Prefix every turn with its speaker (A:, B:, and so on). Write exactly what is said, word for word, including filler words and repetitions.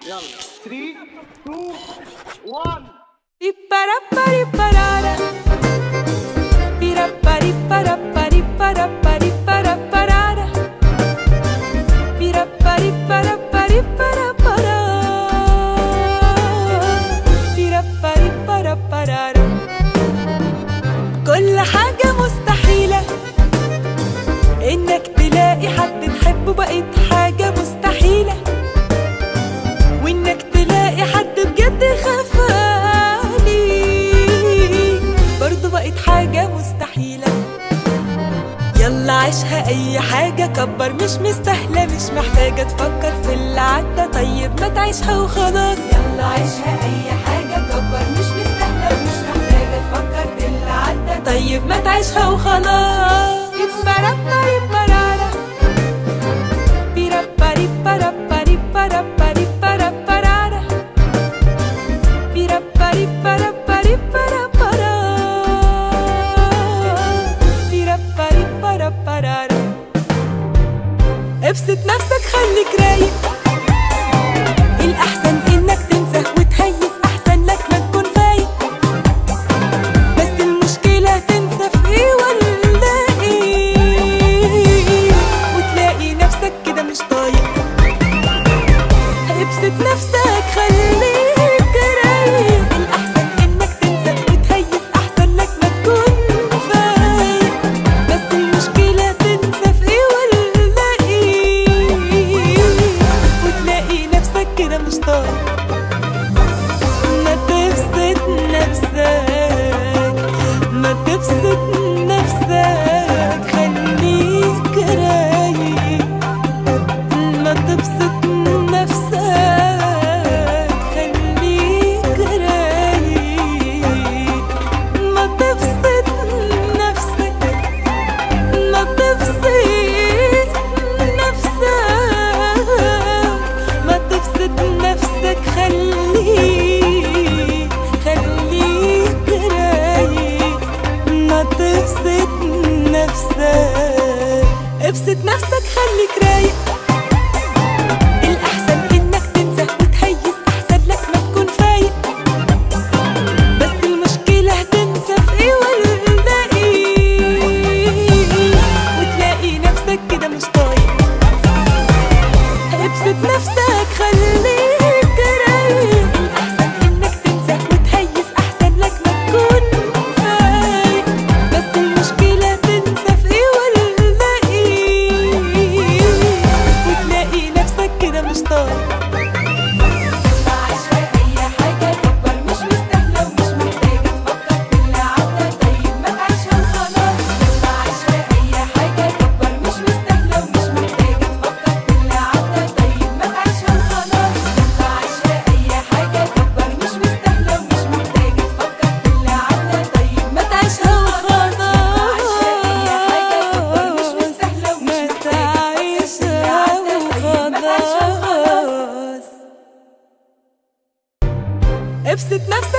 A: يلا ثلاثة اثنين واحد.
B: Pipparapparipparara Pirapparipparapparipparapparipparapparara Pirapparipparapparipparapparara Pirapparipparapparara. كل حاجة مستحيلة، إنك تلاقي حد تحبه بقت حاجة مستحيلة، وإنك تلاقي حد بجد يخاف عليك برضه بقت حاجة مستحيلة. يلا عيشها أي حاجة، كبر مش مستاهلة، مش محتاجة تفكر في اللي عدى، طيب ما تعيشها وخلاص. يلا عيشها أي حاجة، كبر مش مستاهلة ومش محتاجة تفكر في اللي عدى، طيب ما تعيشها وخلاص. Pirapparipparara Pirapparipparapparipparapparapparara Pirapparipparapparipparapparara Pirapparipparapparara. ابسط نفسك خليك رايق، الأحسن إنك تنسى وتهيس، أحسن لك ما تكون فايق، بس المشكلة تنسى في إيه ولا إيه، وتلاقي نفسك كده مش طايق. ابسط نفسك خليك رايق، الأحسن إنك تنسى وتهيس، أحسن لك ما تكون فايق، بس المشكلة تنسى في إيه ولا إيه، وتلاقي نفسك كده مش طايق. ما تبسط نفسك، ما تبسط نفسك خليك رايق، ما تبسط نفسك خليك رايق، ما تبسط نفسك، ما تبسط نفسك، ما تبسط نفسك خليك خليك رايق، ما تبسط نفسك. ابسط نفسك خليك رايق، الأحسن إنك تنسى وتهيس، أحسن لك ما تكون فايق، بس المشكلة تنسى في إيه ولا إيه، وتلاقي نفسك كده مش طايق. ابسط نفسك خليك رايق، الأحسن إنك تنسى وتهيس، أحسن لك ما تكون فايق، بس المشكلة تنسى في إيه ولا إيه، وتلاقي نفسك كده مش طايق. ابسط نفسك